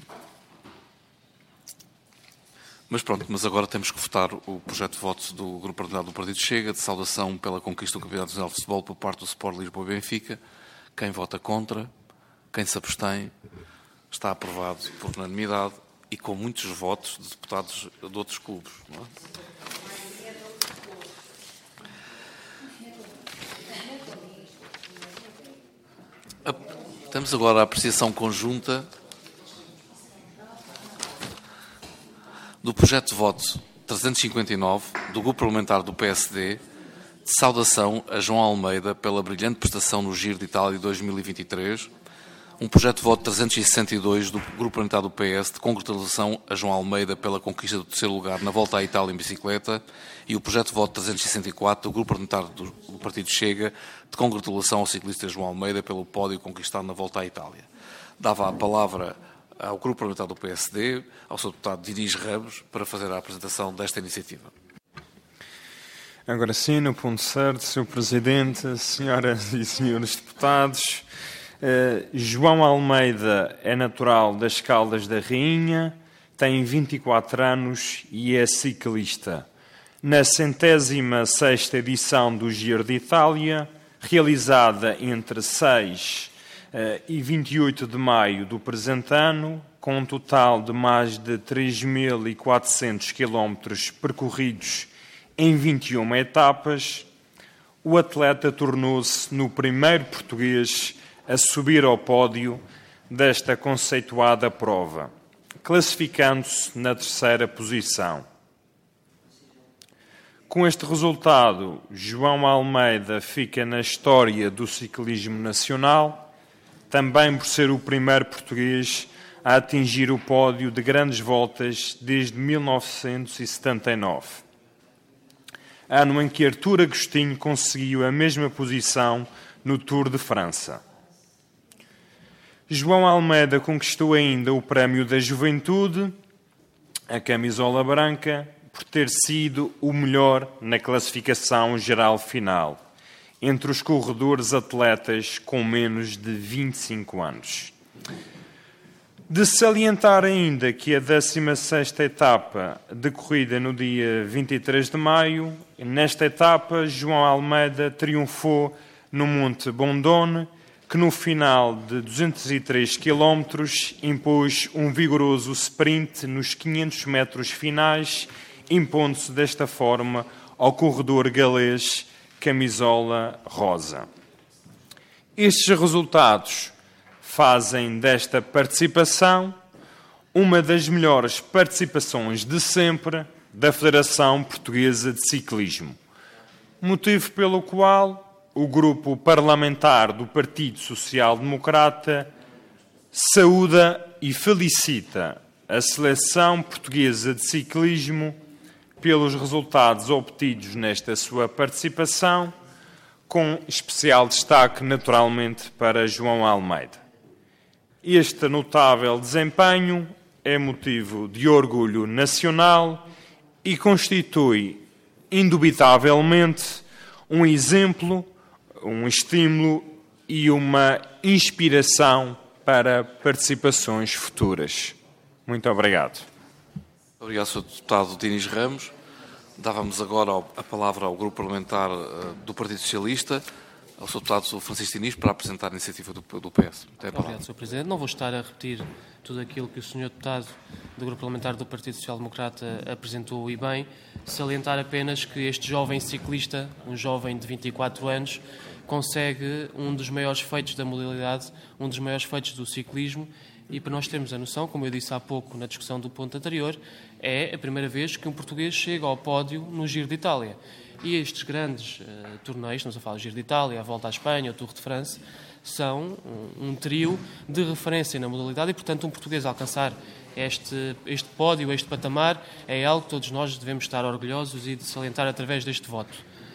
mas pronto, mas agora temos que votar o projeto de voto do Grupo Parlamentar do Partido Chega, de saudação pela conquista do Campeonato Nacional de Futebol por parte do Sport Lisboa e Benfica. Quem vota contra, quem se abstém, está aprovado por unanimidade e com muitos votos de deputados de outros clubes. Não é? Temos agora a apreciação conjunta do projeto de voto trezentos e cinquenta e nove do Grupo Parlamentar do P S D, de saudação a João Almeida pela brilhante prestação no Giro de Itália de dois mil e vinte e três, um projeto de voto trezentos e sessenta e dois do Grupo Parlamentar do P S, de congratulação a João Almeida pela conquista do terceiro lugar na Volta à Itália em bicicleta, e o projeto de voto trezentos e sessenta e quatro do Grupo Parlamentar do, do Partido Chega, de congratulação ao ciclista João Almeida pelo pódio conquistado na Volta à Itália. Dava a palavra ao Grupo Parlamentar do P S D, ao seu deputado Diniz Ramos, para fazer a apresentação desta iniciativa. Agora sim, no ponto certo, senhor Presidente, senhoras e senhores deputados, Uh, João Almeida é natural das Caldas da Rainha, tem vinte e quatro anos e é ciclista. Na centésima sexta edição do Giro de Itália, realizada entre seis uh, e vinte e oito de maio do presente ano, com um total de mais de três mil e quatrocentos quilómetros percorridos em vinte e uma etapas, o atleta tornou-se no primeiro português a subir ao pódio desta conceituada prova, classificando-se na terceira posição. Com este resultado, João Almeida fica na história do ciclismo nacional, também por ser o primeiro português a atingir o pódio de grandes voltas desde mil novecentos e setenta e nove, ano em que Artur Agostinho conseguiu a mesma posição no Tour de França. João Almeida conquistou ainda o Prémio da Juventude, a camisola branca, por ter sido o melhor na classificação geral final, entre os corredores atletas com menos de vinte e cinco anos. De salientar ainda que a décima sexta etapa decorrida no dia vinte e três de maio, nesta etapa João Almeida triunfou no Monte Bondone, que no final de duzentos e três quilómetros impôs um vigoroso sprint nos quinhentos metros finais, impondo-se desta forma ao corredor galês camisola rosa. Estes resultados fazem desta participação uma das melhores participações de sempre da Federação Portuguesa de Ciclismo, motivo pelo qual o grupo parlamentar do Partido Social Democrata saúda e felicita a Seleção Portuguesa de Ciclismo pelos resultados obtidos nesta sua participação, com especial destaque, naturalmente, para João Almeida. Este notável desempenho é motivo de orgulho nacional e constitui, indubitavelmente, um exemplo, um estímulo e uma inspiração para participações futuras. Muito obrigado. Obrigado, senhor Deputado Dinis Ramos. Dávamos agora a palavra ao Grupo Parlamentar do Partido Socialista, ao senhor Deputado Francisco Diniz, para apresentar a iniciativa do P S. Obrigado, senhor Presidente. Não vou estar a repetir tudo aquilo que o senhor Deputado do Grupo Parlamentar do Partido Social Democrata apresentou e bem, salientar apenas que este jovem ciclista, um jovem de vinte e quatro anos, consegue um dos maiores feitos da modalidade, um dos maiores feitos do ciclismo, e para nós termos a noção, como eu disse há pouco na discussão do ponto anterior, é a primeira vez que um português chega ao pódio no Giro de Itália. E estes grandes uh, torneios, estamos a falar do Giro de Itália, a Volta à Espanha, o Tour de France, são um, um trio de referência na modalidade e, portanto, um português alcançar este, este pódio, este patamar, é algo que todos nós devemos estar orgulhosos e de salientar através deste voto.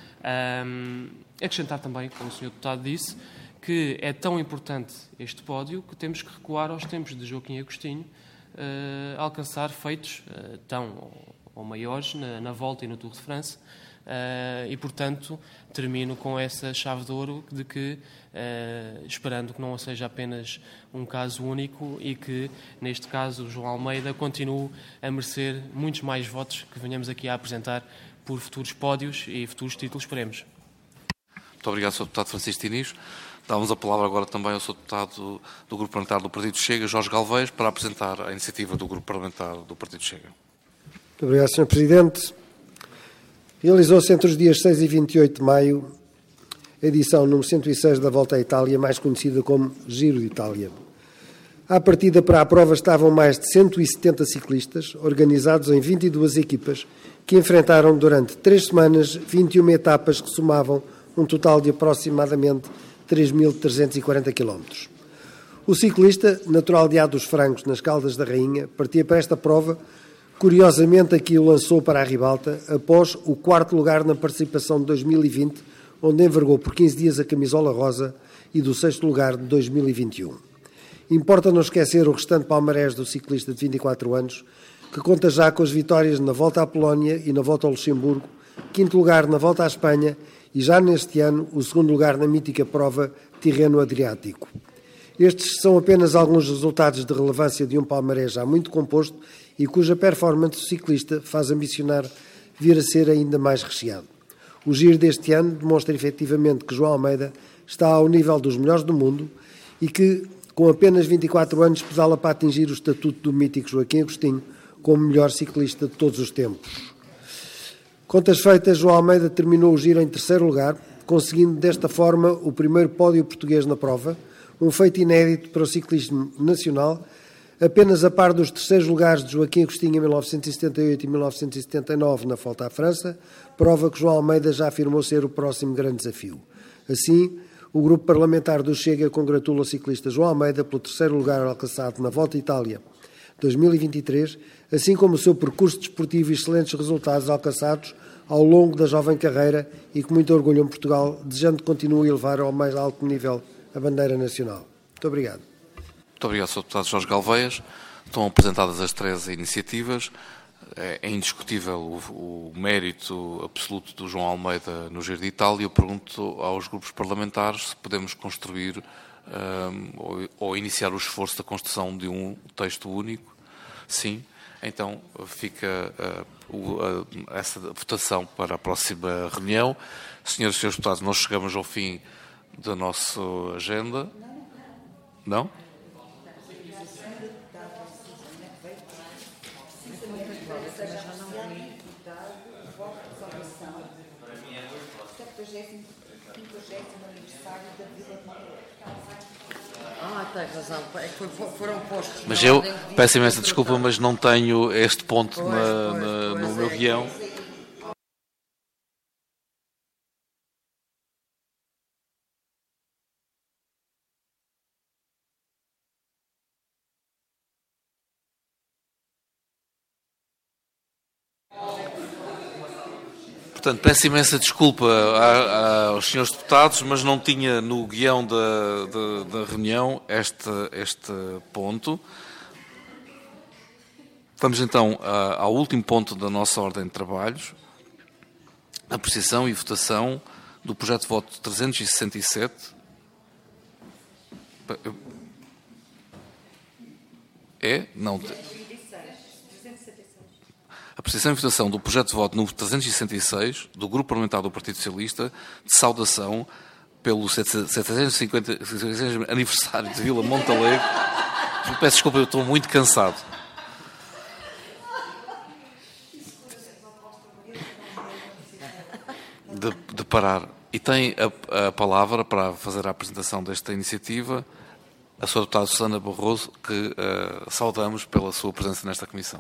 Um, acrescentar também, como o senhor Deputado disse, que é tão importante este pódio que temos que recuar aos tempos de Joaquim Agostinho, uh, alcançar feitos uh, tão ou, ou maiores na, na Volta e no Tour de France, uh, e, portanto, termino com essa chave de ouro de que, uh, esperando que não seja apenas um caso único e que, neste caso, o João Almeida continue a merecer muitos mais votos que venhamos aqui a apresentar por futuros pódios e futuros títulos, esperemos. Muito obrigado, senhor Deputado Francisco Diniz. Dávamos a palavra agora também ao senhor Deputado do Grupo Parlamentar do Partido Chega, Jorge Galvez, para apresentar a iniciativa do Grupo Parlamentar do Partido Chega. Muito obrigado, senhor Presidente. Realizou-se entre os dias seis e vinte e oito de maio a edição número cento e seis da Volta à Itália, mais conhecida como Giro de Itália. À partida para a prova estavam mais de cento e setenta ciclistas, organizados em vinte e duas equipas, que enfrentaram durante três semanas vinte e uma etapas que somavam um total de aproximadamente três mil trezentos e quarenta quilómetros. O ciclista, natural de A dos Francos, nas Caldas da Rainha, partia para esta prova. Curiosamente, aqui o lançou para a ribalta após o quarto lugar na participação de dois mil e vinte, onde envergou por quinze dias a camisola rosa, e do sexto lugar de dois mil e vinte e um. Importa não esquecer o restante palmarés do ciclista de vinte e quatro anos, que conta já com as vitórias na Volta à Polónia e na Volta ao Luxemburgo, quinto lugar na Volta à Espanha e já neste ano o segundo lugar na mítica prova Tirreno Adriático. Estes são apenas alguns resultados de relevância de um palmarés já muito composto e cuja performance do ciclista faz ambicionar vir a ser ainda mais recheado. O Giro deste ano demonstra efetivamente que João Almeida está ao nível dos melhores do mundo e que, com apenas vinte e quatro anos, pedala para atingir o estatuto do mítico Joaquim Agostinho como melhor ciclista de todos os tempos. Contas feitas, João Almeida terminou o Giro em terceiro lugar, conseguindo desta forma o primeiro pódio português na prova, um feito inédito para o ciclismo nacional, apenas a par dos terceiros lugares de Joaquim Agostinho em mil novecentos e setenta e oito e mil novecentos e setenta e nove na Volta à França, prova que João Almeida já afirmou ser o próximo grande desafio. Assim, o Grupo Parlamentar do Chega congratula o ciclista João Almeida pelo terceiro lugar alcançado na Volta à Itália dois mil e vinte e três, assim como o seu percurso desportivo e excelentes resultados alcançados ao longo da jovem carreira e com muito orgulho em Portugal, desejando que continue a elevar ao mais alto nível a bandeira nacional. Muito obrigado. Muito obrigado, senhor Deputado Jorge Galveias. Estão apresentadas as três iniciativas. É indiscutível o, o mérito absoluto do João Almeida no Giro de Itália. Eu pergunto aos grupos parlamentares se podemos construir um, ou, ou iniciar o esforço da construção de um texto único. Sim. Então fica uh, o, uh, essa votação para a próxima reunião. Senhoras e senhores deputados, nós chegamos ao fim da nossa agenda. Não? Ah, tem razão. É que foram postos. Mas eu peço imensa desculpa, mas não tenho este ponto pois, na, pois, na, pois, no meu é. guião. Portanto, peço imensa desculpa a, a, aos senhores deputados, mas não tinha no guião da, da, da reunião este, este ponto. Vamos então a, ao último ponto da nossa ordem de trabalhos. Apreciação e votação do projeto de voto trezentos e sessenta e sete. É? Não. Apreciação e votação do projeto de voto número trezentos e sessenta e seis, do Grupo Parlamentar do Partido Socialista, de saudação pelo setecentos e cinquenta aniversário de Vila Montalegre. Peço desculpa, eu estou muito cansado. De, de parar. E tem a, a palavra para fazer a apresentação desta iniciativa a senhora deputada Susana Barroso, que uh, saudamos pela sua presença nesta comissão.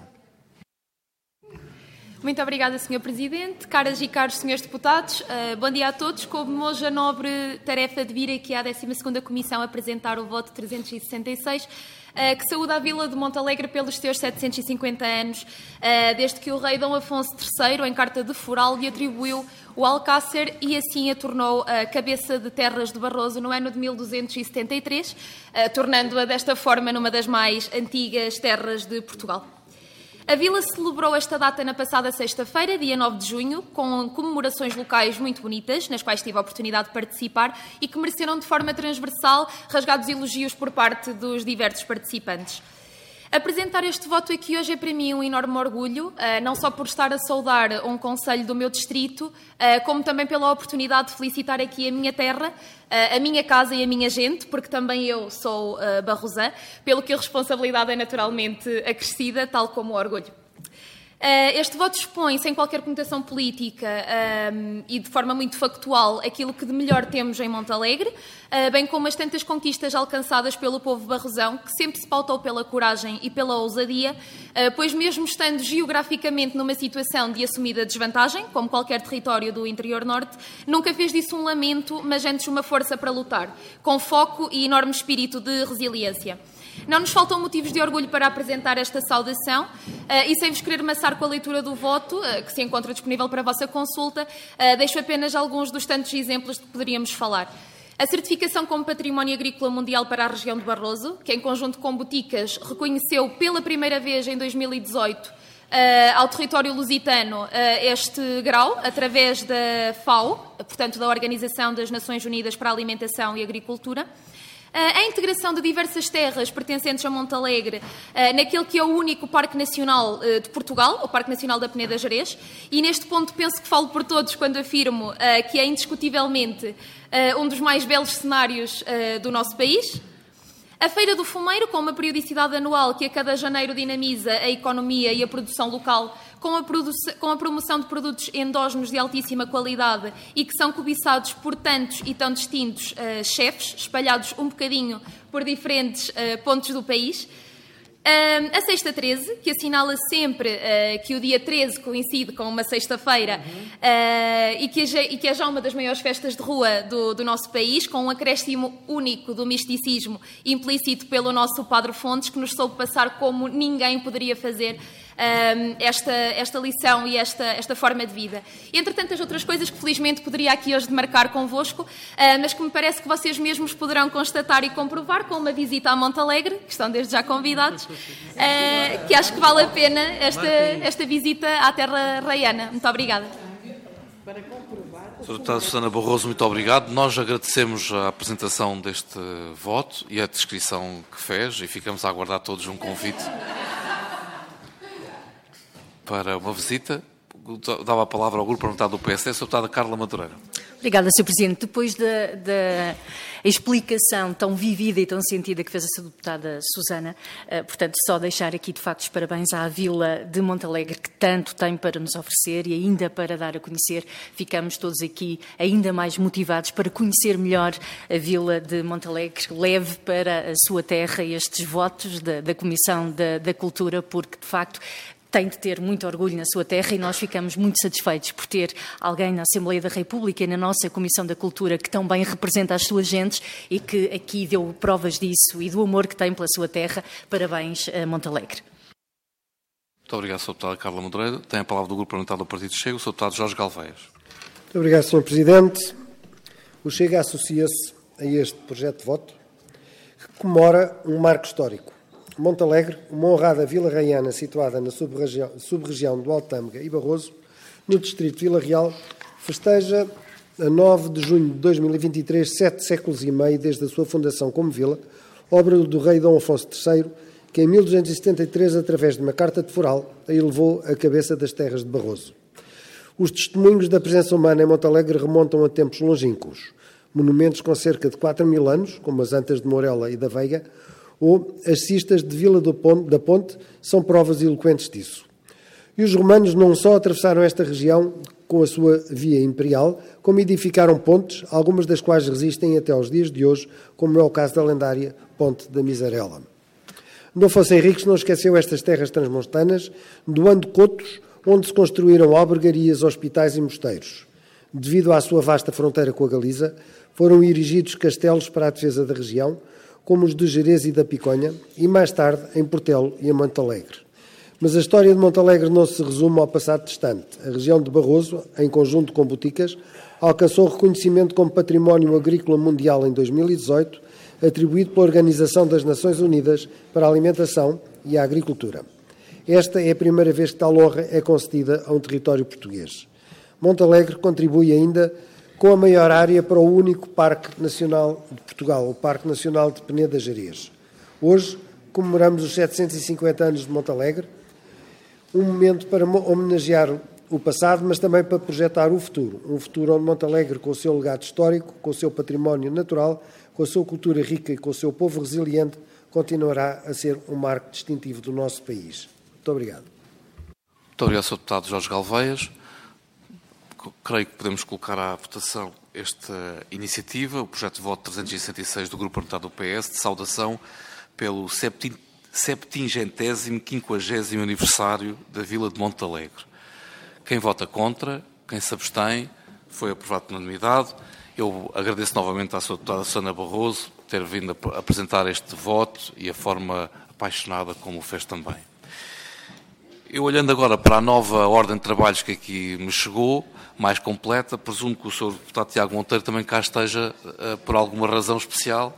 Muito obrigada, senhor Presidente. Caras e caros senhores deputados, uh, bom dia a todos. Coube-me hoje a nobre tarefa de vir aqui à décima segunda Comissão apresentar o voto trezentos e sessenta e seis, uh, que saúda a Vila de Montalegre pelos seus setecentos e cinquenta anos, uh, desde que o rei Dom Afonso terceiro, em carta de foral, lhe atribuiu o Alcácer e assim a tornou a cabeça de terras de Barroso no ano de mil duzentos e setenta e três, uh, tornando-a desta forma numa das mais antigas terras de Portugal. A Vila celebrou esta data na passada sexta-feira, dia nove de junho, com comemorações locais muito bonitas, nas quais tive a oportunidade de participar e que mereceram de forma transversal rasgados elogios por parte dos diversos participantes. Apresentar este voto aqui hoje é para mim um enorme orgulho, não só por estar a saudar um concelho do meu distrito, como também pela oportunidade de felicitar aqui a minha terra, a minha casa e a minha gente, porque também eu sou barrosã, pelo que a responsabilidade é naturalmente acrescida, tal como o orgulho. Este voto expõe, sem qualquer conotação política um, e de forma muito factual, aquilo que de melhor temos em Montalegre, uh, bem como as tantas conquistas alcançadas pelo povo barrosão, que sempre se pautou pela coragem e pela ousadia, uh, pois mesmo estando geograficamente numa situação de assumida desvantagem, como qualquer território do interior norte, nunca fez disso um lamento, mas antes uma força para lutar, com foco e enorme espírito de resiliência. Não nos faltam motivos de orgulho para apresentar esta saudação uh, e, sem vos querer maçar com a leitura do voto, uh, que se encontra disponível para a vossa consulta, uh, deixo apenas alguns dos tantos exemplos de que poderíamos falar. A certificação como Património Agrícola Mundial para a região de Barroso, que em conjunto com Boticas reconheceu pela primeira vez em dois mil e dezoito uh, ao território lusitano uh, este grau, através da FAO, portanto da Organização das Nações Unidas para a Alimentação e Agricultura. A integração de diversas terras pertencentes a Montalegre naquele que é o único Parque Nacional de Portugal, o Parque Nacional da Peneda Gerês, e neste ponto penso que falo por todos quando afirmo que é indiscutivelmente um dos mais belos cenários do nosso país. A Feira do Fumeiro, com uma periodicidade anual que a cada janeiro dinamiza a economia e a produção local, com a, com a promoção de produtos endógenos de altíssima qualidade e que são cobiçados por tantos e tão distintos uh, chefes, espalhados um bocadinho por diferentes uh, pontos do país. Uh, a Sexta treze, que assinala sempre uh, que o dia treze coincide com uma sexta-feira uh, e, que é, e que é já uma das maiores festas de rua do, do nosso país, com um acréscimo único do misticismo implícito pelo nosso Padre Fontes, que nos soube passar como ninguém poderia fazer esta, esta lição e esta, esta forma de vida. Entre tantas outras coisas que felizmente poderia aqui hoje demarcar convosco, mas que me parece que vocês mesmos poderão constatar e comprovar com uma visita a Montalegre, que estão desde já convidados, que acho que vale a pena esta, esta visita à terra raiana. Muito obrigada. Senhora Deputada Susana Barroso, muito obrigado. Nós agradecemos a apresentação deste voto e a descrição que fez e ficamos a aguardar todos um convite para uma visita. Dava a palavra ao Grupo Parlamentar do P S D, a Senhora Deputada Carla Madureira. Obrigada, senhor Presidente. Depois da, da explicação tão vivida e tão sentida que fez a senhora Deputada Susana, uh, portanto, só deixar aqui, de facto, os parabéns à Vila de Montalegre, que tanto tem para nos oferecer e ainda para dar a conhecer. Ficamos todos aqui ainda mais motivados para conhecer melhor a Vila de Montalegre. Leve para a sua terra estes votos da, da Comissão da, da Cultura, porque, de facto, tem de ter muito orgulho na sua terra e nós ficamos muito satisfeitos por ter alguém na Assembleia da República e na nossa Comissão da Cultura que tão bem representa as suas gentes e que aqui deu provas disso e do amor que tem pela sua terra. Parabéns a Montalegre. Muito obrigado, senhora Deputada Carla Madureira. Tem a palavra do Grupo Parlamentar do Partido Chega, o senhor Deputado Jorge Galveias. Muito obrigado, senhor Presidente. O Chega associa-se a este projeto de voto que comemora um marco histórico. Montalegre, uma honrada vila raiana situada na sub-região, sub-região do Alto Tâmega e Barroso, no distrito de Vila Real, festeja a nove de junho de dois mil e vinte e três, sete séculos e meio desde a sua fundação como vila, obra do rei Dom Afonso terceiro, que em mil duzentos e setenta e três, através de uma carta de foral, a elevou à cabeça das terras de Barroso. Os testemunhos da presença humana em Montalegre remontam a tempos longínquos. Monumentos com cerca de quatro mil anos, como as Antas de Mourela e da Veiga, ou as cistas de Vila do Ponte, da Ponte, são provas eloquentes disso. E os romanos não só atravessaram esta região com a sua via imperial, como edificaram pontes, algumas das quais resistem até aos dias de hoje, como é o caso da lendária Ponte da Miserela. Dom Afonso Henriques não esqueceu estas terras transmontanas, doando cotos onde se construíram albergarias, hospitais e mosteiros. Devido à sua vasta fronteira com a Galiza, foram erigidos castelos para a defesa da região, como os de Jerez e da Piconha, e mais tarde em Portelo e em Montalegre. Mas a história de Montalegre não se resume ao passado distante. A região de Barroso, em conjunto com Boticas, alcançou reconhecimento como Património Agrícola Mundial em dois mil e dezoito, atribuído pela Organização das Nações Unidas para a Alimentação e a Agricultura. Esta é a primeira vez que tal honra é concedida a um território português. Montalegre contribui ainda com a maior área para o único Parque Nacional de Portugal, o Parque Nacional de Peneda Gerês. Hoje comemoramos os setecentos e cinquenta anos de Montalegre, um momento para homenagear o passado, mas também para projetar o futuro. Um futuro onde Montalegre, com o seu legado histórico, com o seu património natural, com a sua cultura rica e com o seu povo resiliente, continuará a ser um marco distintivo do nosso país. Muito obrigado. Muito obrigado, senhor Deputado Jorge Galveias. Creio que podemos colocar à votação esta iniciativa, o projeto de voto trezentos e sessenta e seis do Grupo Parlamentar do P S, de saudação pelo septingentésimo quinquagésimo aniversário da Vila de Montalegre. Quem vota contra, quem se abstém, foi aprovado por unanimidade. Eu agradeço novamente à senhora Deputada Susana Barroso ter vindo a apresentar este voto e a forma apaixonada como o fez também. Eu, olhando agora para a nova ordem de trabalhos que aqui me chegou, mais completa, presumo que o senhor Deputado Tiago Monteiro também cá esteja uh, por alguma razão especial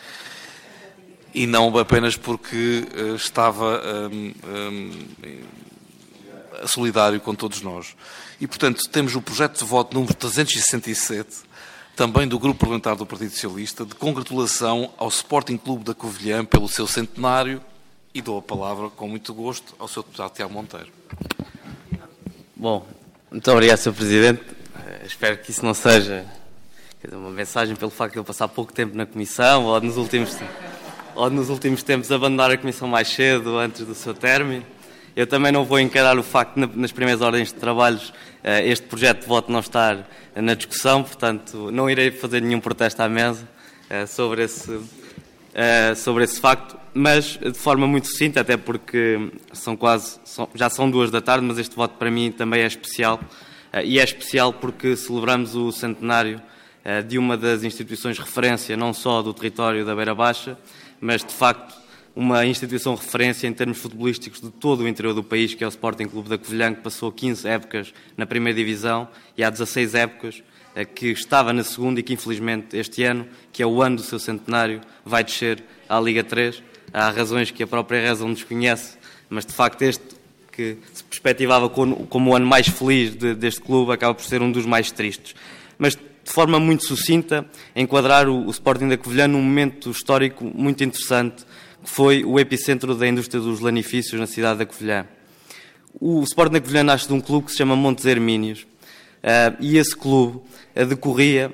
e não apenas porque uh, estava um, um, solidário com todos nós. E, portanto, temos o projeto de voto número trezentos e sessenta e sete, também do Grupo Parlamentar do Partido Socialista, de congratulação ao Sporting Clube da Covilhã pelo seu centenário, e dou a palavra, com muito gosto, ao senhor Deputado Tiago Monteiro. Bom, muito obrigado, senhor Presidente. Uh, espero que isso não seja quer dizer, uma mensagem pelo facto de eu passar pouco tempo na Comissão ou nos últimos, ou nos últimos tempos abandonar a Comissão mais cedo, antes do seu término. Eu também não vou encarar o facto de, nas primeiras ordens de trabalhos, uh, este projeto de voto não estar na discussão, portanto, não irei fazer nenhum protesto à mesa uh, sobre, esse, uh, sobre esse facto. Mas de forma muito sucinta, até porque são quase, são, já são duas da tarde, mas este voto para mim também é especial. Uh, e é especial porque celebramos o centenário uh, de uma das instituições de referência, não só do território da Beira Baixa, mas de facto uma instituição referência em termos futebolísticos de todo o interior do país, que é o Sporting Clube da Covilhã, que passou quinze épocas na primeira divisão e há dezasseis épocas que estava na segunda e que infelizmente este ano, que é o ano do seu centenário, vai descer à Liga três. Há razões que a própria razão desconhece, mas de facto este, que se perspectivava como o ano mais feliz de, deste clube, acaba por ser um dos mais tristes. Mas de forma muito sucinta, enquadrar o, o Sporting da Covilhã num momento histórico muito interessante, que foi o epicentro da indústria dos lanifícios na cidade da Covilhã. O Sporting da Covilhã nasce de um clube que se chama Montes Hermínios, uh, e esse clube uh, decorria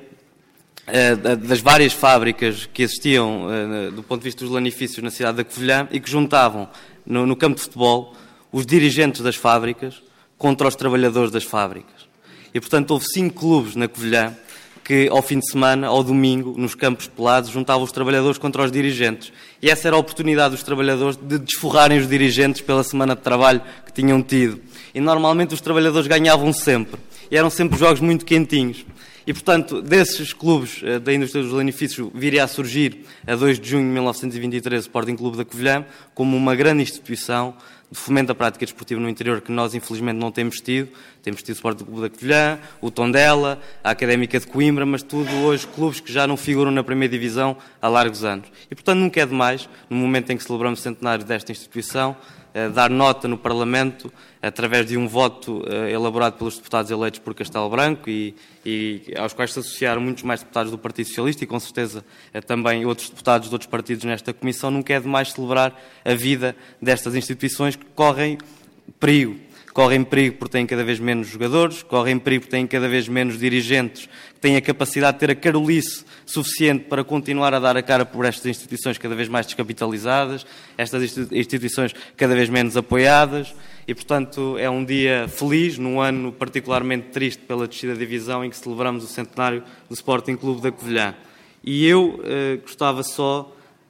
uh, das várias fábricas que existiam uh, do ponto de vista dos lanifícios na cidade da Covilhã e que juntavam no, no campo de futebol os dirigentes das fábricas contra os trabalhadores das fábricas. E, portanto, houve cinco clubes na Covilhã que, ao fim de semana, ao domingo, nos campos pelados, juntavam os trabalhadores contra os dirigentes. E essa era a oportunidade dos trabalhadores de desforrarem os dirigentes pela semana de trabalho que tinham tido. E, normalmente, os trabalhadores ganhavam sempre. E eram sempre jogos muito quentinhos. E, portanto, desses clubes da indústria dos lanifícios viria a surgir, a dois de junho de mil novecentos e vinte e três, o Sporting Clube da Covilhã, como uma grande instituição de fomento da prática desportiva no interior que nós, infelizmente, não temos tido. Temos tido o Sporting Clube da Covilhã, o Tondela, a Académica de Coimbra, mas tudo hoje clubes que já não figuram na primeira divisão há largos anos. E, portanto, nunca é demais, no momento em que celebramos o centenário desta instituição, dar nota no Parlamento, através de um voto elaborado pelos deputados eleitos por Castelo Branco e, e aos quais se associaram muitos mais deputados do Partido Socialista e, com certeza, também outros deputados de outros partidos nesta comissão. Nunca é demais celebrar a vida destas instituições que correm perigo. Correm perigo porque têm cada vez menos jogadores, correm perigo porque têm cada vez menos dirigentes que têm a capacidade de ter a carolice suficiente para continuar a dar a cara por estas instituições cada vez mais descapitalizadas, estas instituições cada vez menos apoiadas e, portanto, é um dia feliz, num ano particularmente triste pela descida da divisão em que celebramos o centenário do Sporting Clube da Covilhã. E eu eh, gostava só...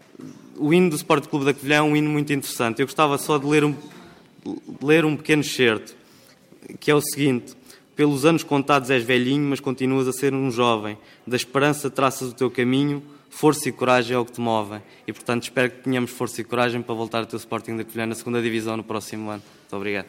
O hino do Sporting Clube da Covilhã é um hino muito interessante. Eu gostava só de ler um ler um pequeno excerto, que é o seguinte: pelos anos contados és velhinho, mas continuas a ser um jovem, da esperança traças o teu caminho, força e coragem é o que te movem. E, portanto, espero que tenhamos força e coragem para voltar a ter o Sporting da Covilhã na segunda divisão no próximo ano. Muito obrigado.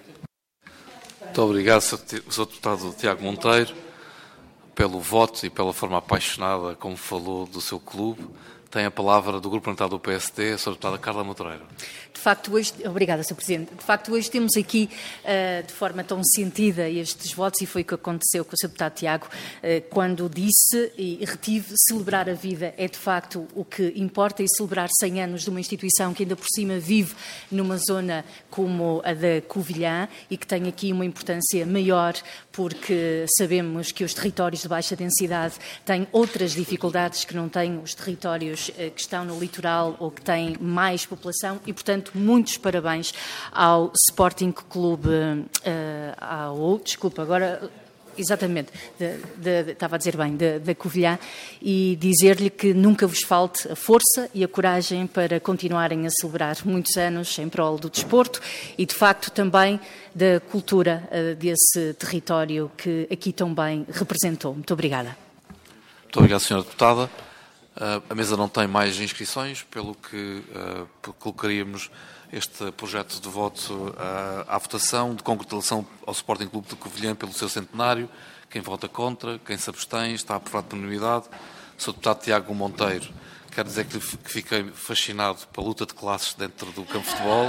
Muito obrigado, senhor Deputado Tiago Monteiro, pelo voto e pela forma apaixonada como falou do seu clube. Tem a palavra do Grupo Parlamentar do P S D, a senhora Deputada Carla Motoreira. De facto, hoje... Obrigada, senhor Presidente. De facto, hoje temos aqui, uh, de forma tão sentida, estes votos, e foi o que aconteceu com o senhor Deputado Tiago, uh, quando disse e retive: celebrar a vida é, de facto, o que importa, e celebrar cem anos de uma instituição que, ainda por cima, vive numa zona como a da Covilhã e que tem aqui uma importância maior, porque sabemos que os territórios de baixa densidade têm outras dificuldades que não têm os territórios que estão no litoral ou que têm mais população e, portanto, muitos parabéns ao Sporting Clube, uh, ao, desculpa, agora, exatamente, de, de, de, estava a dizer bem, da Covilhã, e dizer-lhe que nunca vos falte a força e a coragem para continuarem a celebrar muitos anos em prol do desporto e, de facto, também da cultura uh, desse território que aqui tão bem representou. Muito obrigada. Muito obrigado, senhora Deputada. Uh, a mesa não tem mais inscrições, pelo que uh, colocaríamos este projeto de voto uh, à votação de congratulação ao Sporting Clube de Covilhã pelo seu centenário. Quem vota contra, quem se abstém, está aprovado por unanimidade. senhor Deputado Tiago Monteiro, quero dizer que, que fiquei fascinado pela luta de classes dentro do campo de futebol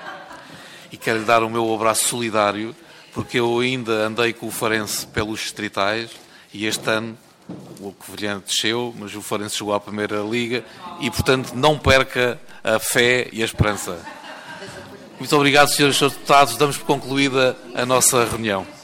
e quero lhe dar o meu abraço solidário, porque eu ainda andei com o Farense pelos distritais e este ano o Covilhã desceu, mas o Farense chegou à Primeira Liga e, portanto, não perca a fé e a esperança. Muito obrigado, senhores deputados. Damos por concluída a nossa reunião.